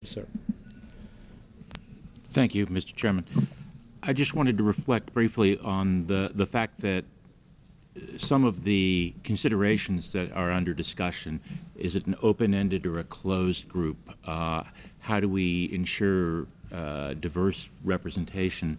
Sir. Thank you, Mr. Chairman. I just wanted to reflect briefly on the fact that some of the considerations that are under discussion, is it an open-ended or a closed group? How do we ensure diverse representation?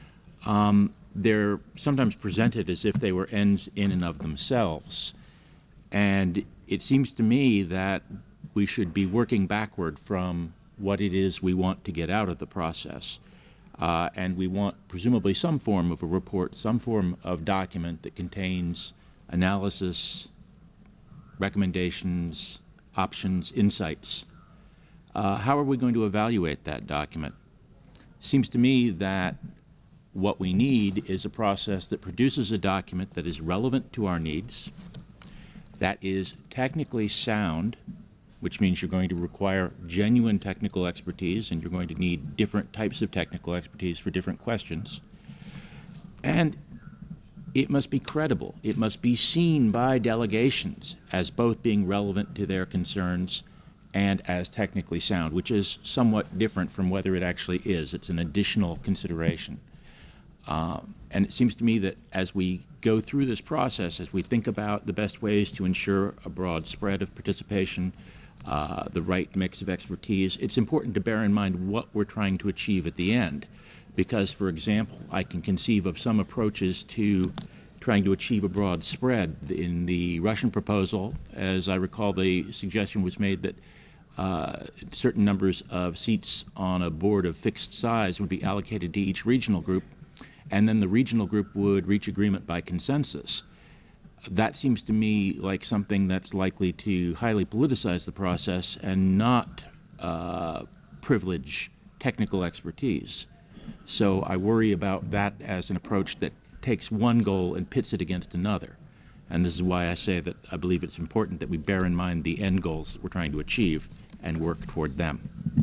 They're sometimes presented as if they were ends in and of themselves. And it seems to me that we should be working backward from what it is we want to get out of the process. And we want presumably some form of a report, some form of document that contains analysis, recommendations, options, insights. How are we going to evaluate that document? Seems to me that what we need is a process that produces a document that is relevant to our needs, that is technically sound, which means you're going to require genuine technical expertise, and you're going to need different types of technical expertise for different questions. And it must be credible. It must be seen by delegations as both being relevant to their concerns and as technically sound, which is somewhat different from whether it actually is. It's an additional consideration. And it seems to me that as we go through this process, as we think about the best ways to ensure a broad spread of participation, the right mix of expertise, it's important to bear in mind what we're trying to achieve at the end. Because, for example, I can conceive of some approaches to trying to achieve a broad spread. In the Russian proposal, as I recall, the suggestion was made that certain numbers of seats on a board of fixed size would be allocated to each regional group, and then the regional group would reach agreement by consensus. That seems to me like something that's likely to highly politicize the process and not privilege technical expertise. So I worry about that as an approach that takes one goal and pits it against another. And this is why I say that I believe it's important that we bear in mind the end goals that we're trying to achieve and work toward them.